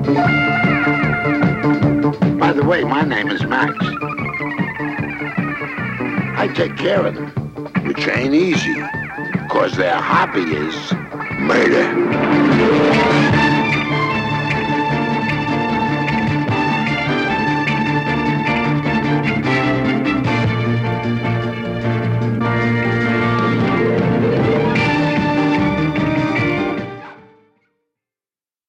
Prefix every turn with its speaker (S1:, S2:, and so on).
S1: By the way, my name is Max. I take care of them, which ain't easy, 'cause their hobby is murder.